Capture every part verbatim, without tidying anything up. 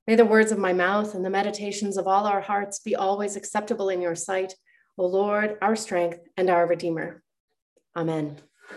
May the words of my mouth and the meditations of all our hearts be always acceptable in your sight, O Lord, our strength and our Redeemer. Amen.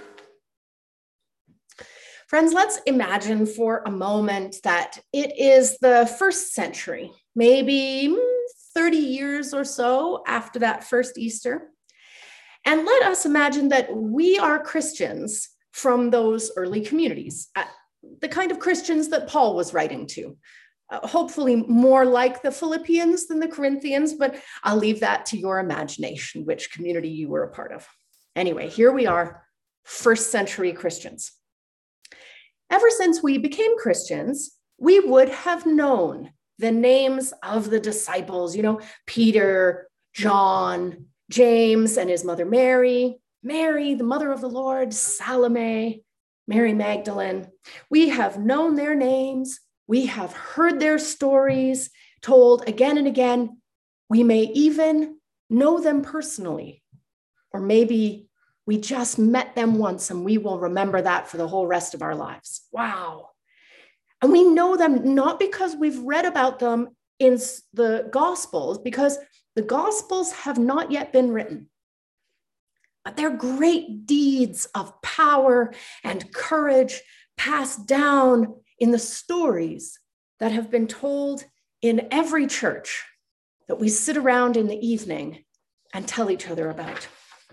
Friends, let's imagine for a moment that it is the first century, maybe thirty years or so after that first Easter. And let us imagine that we are Christians from those early communities, the kind of Christians that Paul was writing to. Uh, hopefully more like the Philippians than the Corinthians, but I'll leave that to your imagination, which community you were a part of. Anyway, here we are, first century Christians. Ever since we became Christians, we would have known the names of the disciples, you know, Peter, John, James and his mother Mary, Mary, the mother of the Lord, Salome, Mary Magdalene. We have known their names. We have heard their stories told again and again. We may even know them personally, or maybe we just met them once and we will remember that for the whole rest of our lives. Wow. And we know them not because we've read about them in the Gospels, because the Gospels have not yet been written, but they're great deeds of power and courage passed down in the stories that have been told in every church that we sit around in the evening and tell each other about.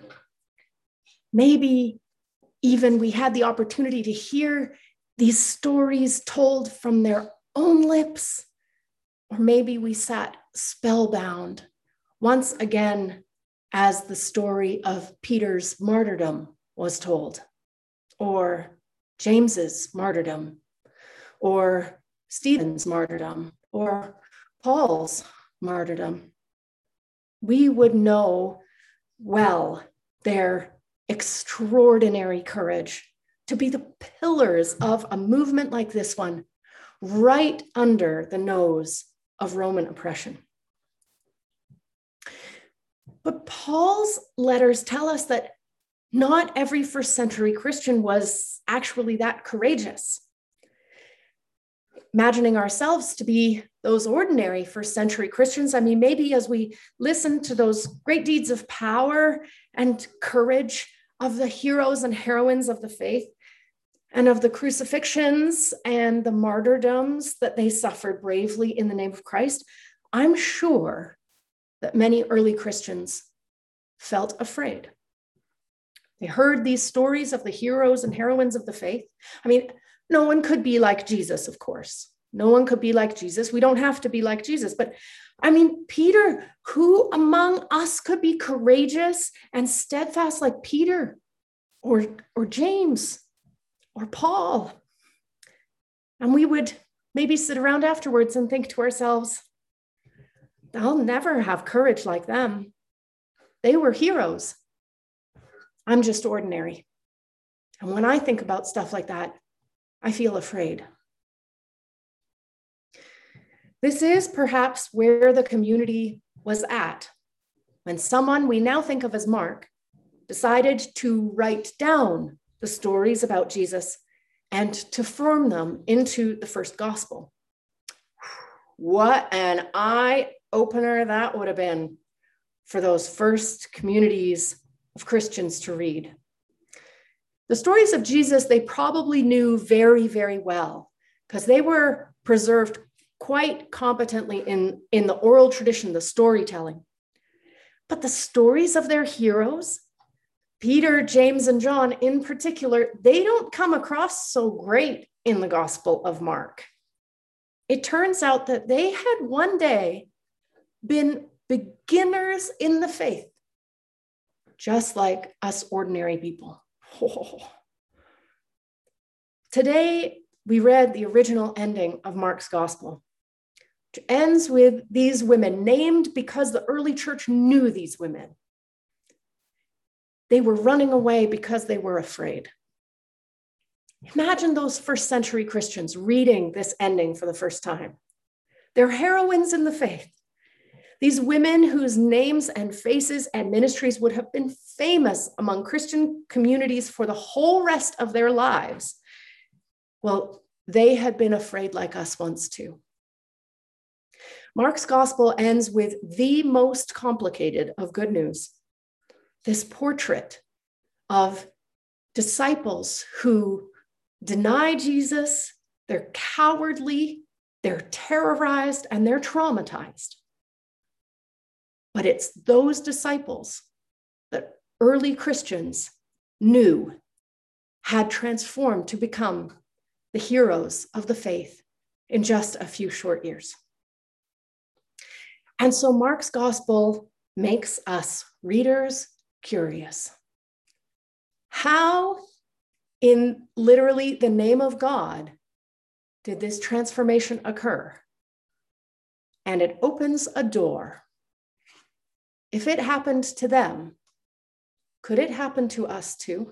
Maybe even we had the opportunity to hear these stories told from their own lips, or maybe we sat spellbound once again as the story of Peter's martyrdom was told, or James's martyrdom, or Stephen's martyrdom, or Paul's martyrdom. We would know well their extraordinary courage to be the pillars of a movement like this one, right under the nose of Roman oppression. But Paul's letters tell us that not every first century Christian was actually that courageous. Imagining ourselves to be those ordinary first century Christians, I mean, maybe as we listen to those great deeds of power and courage of the heroes and heroines of the faith, and of the crucifixions and the martyrdoms that they suffered bravely in the name of Christ, I'm sure that many early Christians felt afraid. They heard these stories of the heroes and heroines of the faith. I mean, no one could be like Jesus, of course. No one could be like Jesus. We don't have to be like Jesus. But I mean, Peter, who among us could be courageous and steadfast like Peter or, or James or Paul? And we would maybe sit around afterwards and think to ourselves, I'll never have courage like them. They were heroes. I'm just ordinary. And when I think about stuff like that, I feel afraid. This is perhaps where the community was at when someone we now think of as Mark decided to write down the stories about Jesus and to form them into the first gospel. What an eye-opener that would have been for those first communities of Christians to read. The stories of Jesus, they probably knew very, very well because they were preserved quite competently in, in the oral tradition, the storytelling. But the stories of their heroes, Peter, James, and John in particular, they don't come across so great in the Gospel of Mark. It turns out that they had one day been beginners in the faith, just like us ordinary people. Oh. Today, we read the original ending of Mark's Gospel, which ends with these women named because the early church knew these women. They were running away because they were afraid. Imagine those first century Christians reading this ending for the first time. They're heroines in the faith. These women whose names and faces and ministries would have been famous among Christian communities for the whole rest of their lives. Well, they had been afraid like us once too. Mark's gospel ends with the most complicated of good news, this portrait of disciples who deny Jesus, they're cowardly, they're terrorized, and they're traumatized. But it's those disciples that early Christians knew had transformed to become the heroes of the faith in just a few short years. And so Mark's gospel makes us readers curious. How, in literally the name of God, did this transformation occur? And it opens a door. If it happened to them, could it happen to us too?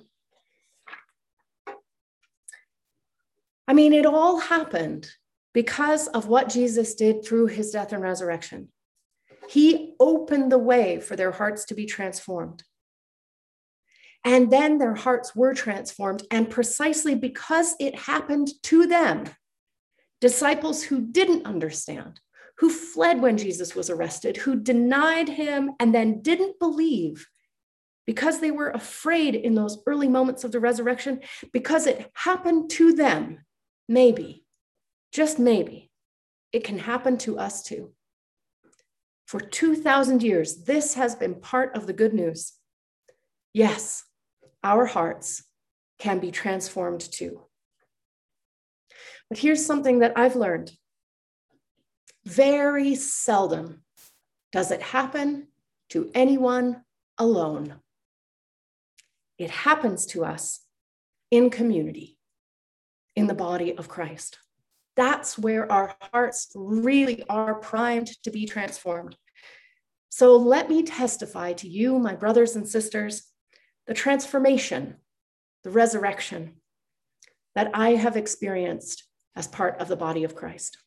I mean, it all happened because of what Jesus did through his death and resurrection. He opened the way for their hearts to be transformed. And then their hearts were transformed. And precisely because it happened to them, disciples who didn't understand, who fled when Jesus was arrested, who denied him and then didn't believe because they were afraid in those early moments of the resurrection, because it happened to them, maybe, just maybe, it can happen to us too. For two thousand years, this has been part of the good news. Yes, our hearts can be transformed too. But here's something that I've learned. Very seldom does it happen to anyone alone. It happens to us in community, in the body of Christ. That's where our hearts really are primed to be transformed. So let me testify to you, my brothers and sisters, the transformation, the resurrection that I have experienced as part of the body of Christ.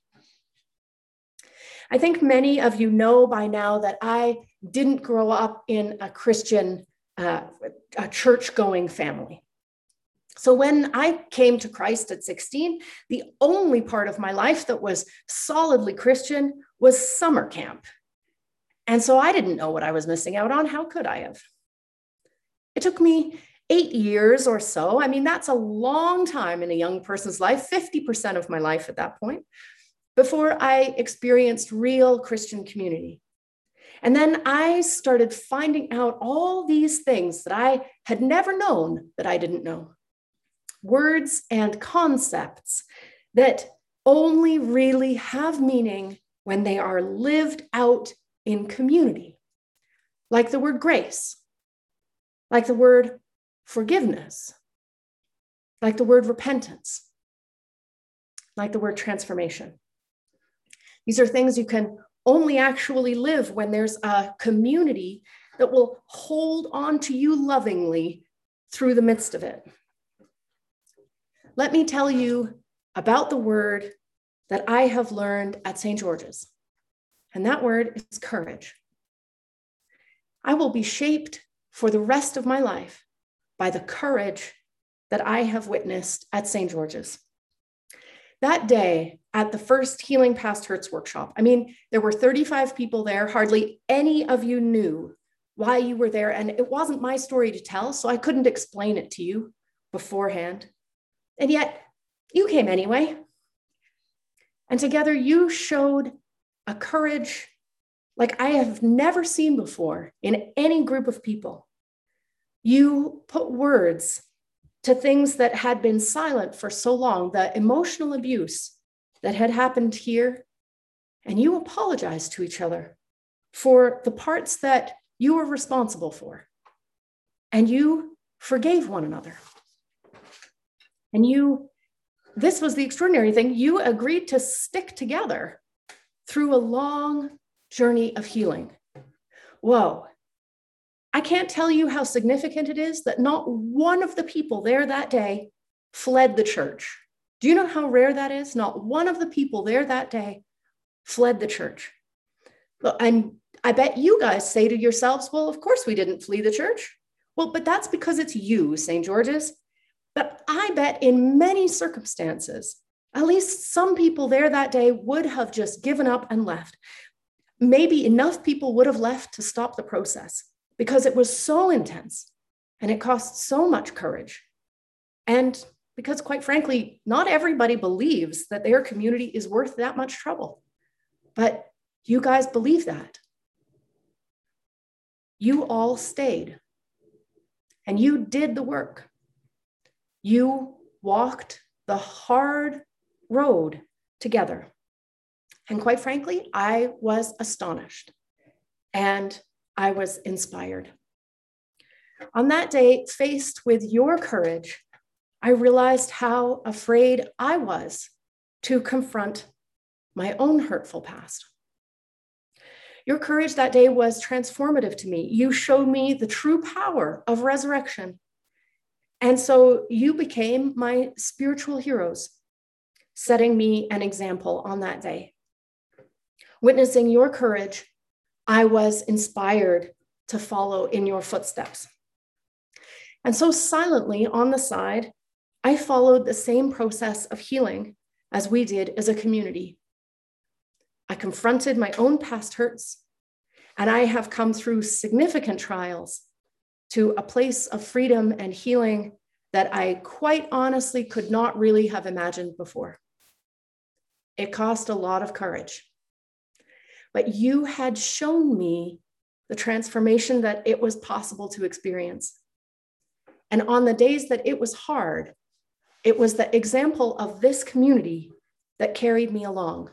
I think many of you know by now that I didn't grow up in a Christian, uh, a church-going family. So when I came to Christ at sixteen, the only part of my life that was solidly Christian was summer camp. And so I didn't know what I was missing out on. How could I have? It took me eight years or so. I mean, that's a long time in a young person's life, fifty percent of my life at that point, before I experienced real Christian community. And then I started finding out all these things that I had never known that I didn't know. Words and concepts that only really have meaning when they are lived out in community, like the word grace, like the word forgiveness, like the word repentance, like the word transformation. These are things you can only actually live when there's a community that will hold on to you lovingly through the midst of it. Let me tell you about the word that I have learned at Saint George's, and that word is courage. I will be shaped for the rest of my life by the courage that I have witnessed at Saint George's. That day at the first Healing Past Hurts workshop, I mean, there were thirty-five people there. Hardly any of you knew why you were there. And it wasn't my story to tell, so I couldn't explain it to you beforehand. And yet you came anyway. And together you showed a courage like I have never seen before in any group of people. You put words to things that had been silent for so long, the emotional abuse that had happened here, and you apologized to each other for the parts that you were responsible for, and you forgave one another. And you, this was the extraordinary thing, you agreed to stick together through a long journey of healing. Whoa. I can't tell you how significant it is that not one of the people there that day fled the church. Do you know how rare that is? Not one of the people there that day fled the church. And I bet you guys say to yourselves, well, of course we didn't flee the church. Well, but that's because it's you, Saint George's. But I bet in many circumstances, At least some people there that day would have just given up and left. Maybe enough people would have left to stop the process because it was so intense and it cost so much courage. And because, quite frankly, not everybody believes that their community is worth that much trouble. But you guys believe that. You all stayed and you did the work. You walked the hard road together. And quite frankly, I was astonished and I was inspired. On that day, faced with your courage, I realized how afraid I was to confront my own hurtful past. Your courage that day was transformative to me. You showed me the true power of resurrection. And so you became my spiritual heroes, setting me an example on that day. Witnessing your courage, I was inspired to follow in your footsteps. And so silently on the side, I followed the same process of healing as we did as a community. I confronted my own past hurts, and I have come through significant trials to a place of freedom and healing that I quite honestly could not really have imagined before. It cost a lot of courage. But you had shown me the transformation that it was possible to experience. And on the days that it was hard, it was the example of this community that carried me along.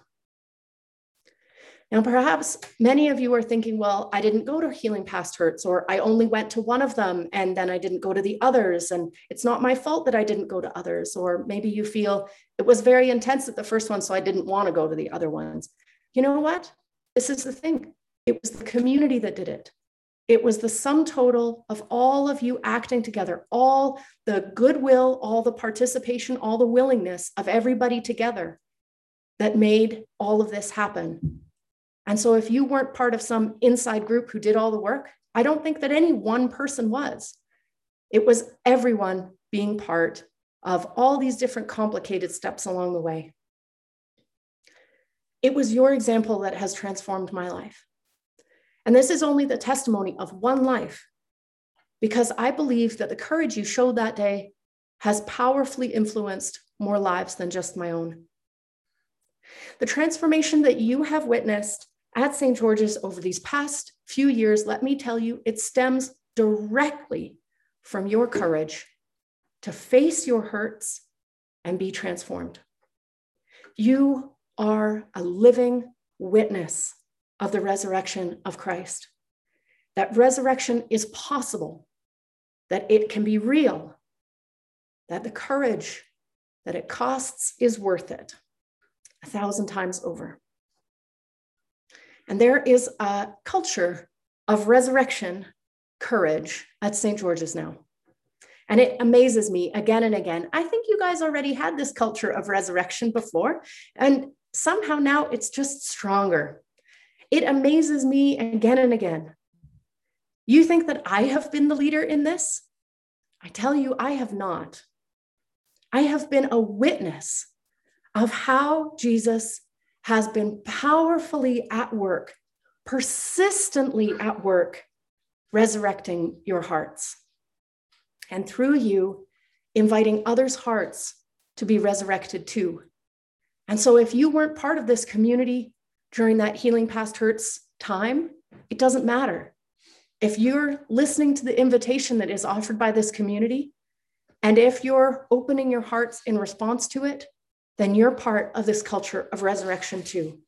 Now, perhaps many of you are thinking, well, I didn't go to Healing Past Hurts, or I only went to one of them and then I didn't go to the others. And it's not my fault that I didn't go to others. Or maybe you feel it was very intense at the first one, so I didn't want to go to the other ones. You know what? This is the thing. It was the community that did it. It was the sum total of all of you acting together, all the goodwill, all the participation, all the willingness of everybody together that made all of this happen. And so if you weren't part of some inside group who did all the work, I don't think that any one person was. It was everyone being part of all these different complicated steps along the way. It was your example that has transformed my life. And this is only the testimony of one life, because I believe that the courage you showed that day has powerfully influenced more lives than just my own. The transformation that you have witnessed at Saint George's over these past few years, let me tell you, it stems directly from your courage to face your hurts and be transformed. You are a living witness of the resurrection of Christ. That resurrection is possible, that it can be real, that the courage that it costs is worth it a thousand times over. And there is a culture of resurrection courage at Saint George's now. And it amazes me again and again. I think you guys already had this culture of resurrection before, and somehow now it's just stronger. It amazes me again and again. You think that I have been the leader in this? I tell you, I have not. I have been a witness of how Jesus has been powerfully at work, persistently at work, resurrecting your hearts. And through you, inviting others' hearts to be resurrected too. And so if you weren't part of this community during that Healing Past Hurts time, it doesn't matter. If you're listening to the invitation that is offered by this community, and if you're opening your hearts in response to it, then you're part of this culture of resurrection too.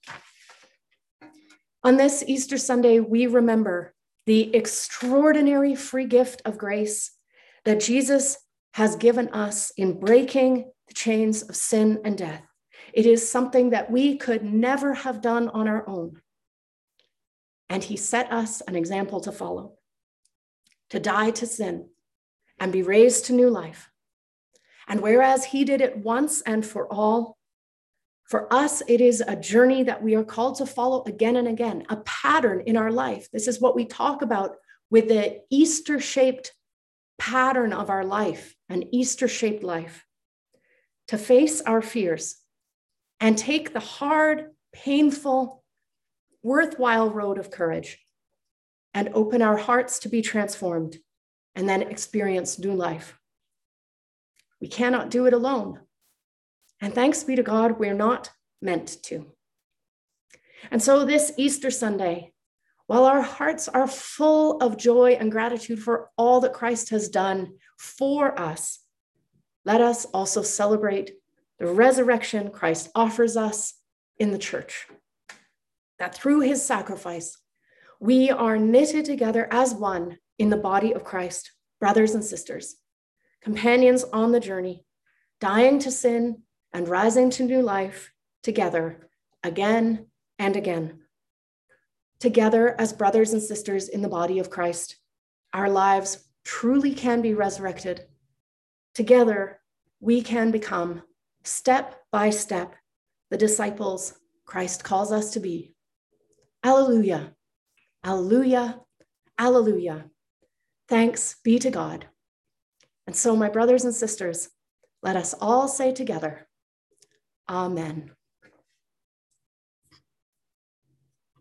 On this Easter Sunday, we remember the extraordinary free gift of grace that Jesus has given us in breaking the chains of sin and death. It is something that we could never have done on our own. And he set us an example to follow, to die to sin and be raised to new life. And whereas he did it once and for all, for us, it is a journey that we are called to follow again and again, a pattern in our life. This is what we talk about with the Easter-shaped pattern of our life, an Easter-shaped life. To face our fears, and take the hard, painful, worthwhile road of courage and open our hearts to be transformed and then experience new life. We cannot do it alone. And thanks be to God, we're not meant to. And so this Easter Sunday, while our hearts are full of joy and gratitude for all that Christ has done for us, let us also celebrate the resurrection Christ offers us in the church. That through his sacrifice, we are knitted together as one in the body of Christ, brothers and sisters, companions on the journey, dying to sin and rising to new life together again and again. Together as brothers and sisters in the body of Christ, our lives truly can be resurrected. Together, we can become, step by step, the disciples Christ calls us to be. Alleluia, alleluia, alleluia. Thanks be to God. And so, my brothers and sisters, let us all say together, Amen.